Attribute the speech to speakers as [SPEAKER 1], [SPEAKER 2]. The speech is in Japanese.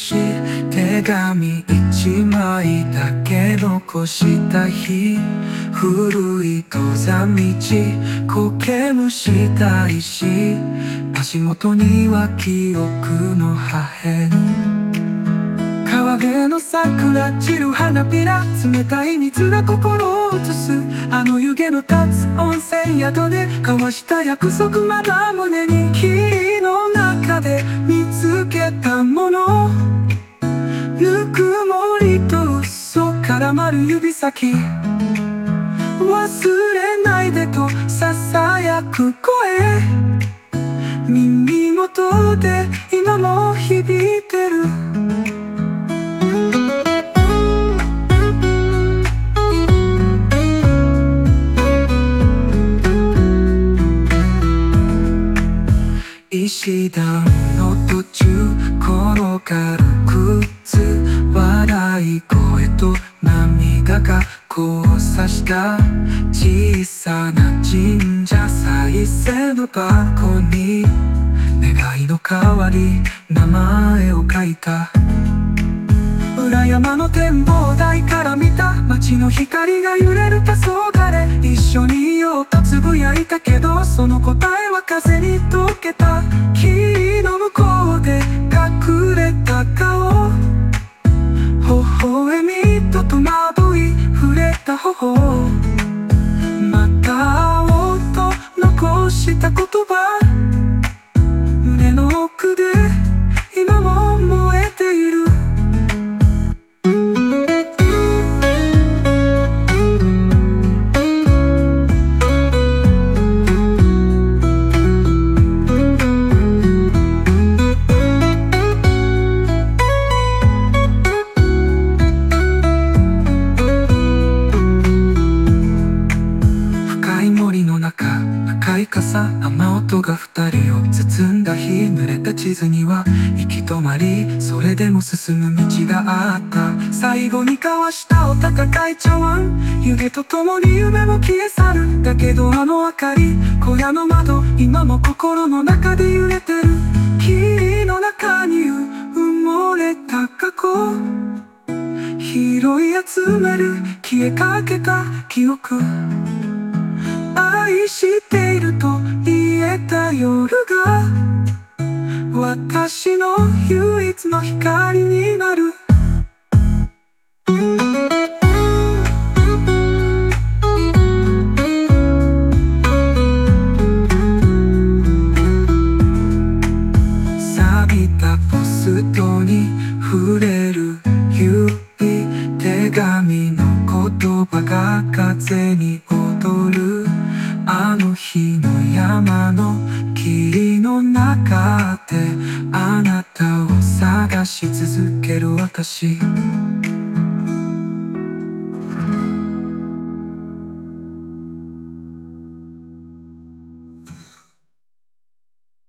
[SPEAKER 1] し手紙一枚だけ残した日、古い登山道苔むした石、足元には記憶の破片。川辺の桜散る花びら、冷たい水が心を映す。あの湯気の立つ温泉宿で交わした約束、まだ胸に霧の中で見つけたもの。ぬくもりと嘘絡まる指先、忘れないでと囁く声、耳元で今も響いてる。石段の途中転がる靴、笑い声と涙が交差した小さな神社再生の箱に、願いの代わり名前を書いた。裏山の展望台から見た街の光が揺れる黄昏、一緒にいようとつぶやいたけど、その答えは風に溶けた。霧の向こうで隠れた顔、微笑みと戸惑い触れた頬、また会おうと残した言葉、胸の奥で今も燃えている。赤い傘、雨音が二人を包んだ日、濡れた地図には行き止まり、それでも進む道があった。最後に交わしたお高かい茶碗、湯気とともに夢も消え去る。だけどあの明かり、小屋の窓、今も心の中で揺れてる。霧の中に埋もれた過去、拾い集める消えかけた記憶、愛していると言えた夜が私の唯一の光になる。錆びたポストに触れる指、手紙の言葉が風に踊る。あの日の山の霧の中であなたを探し続ける私。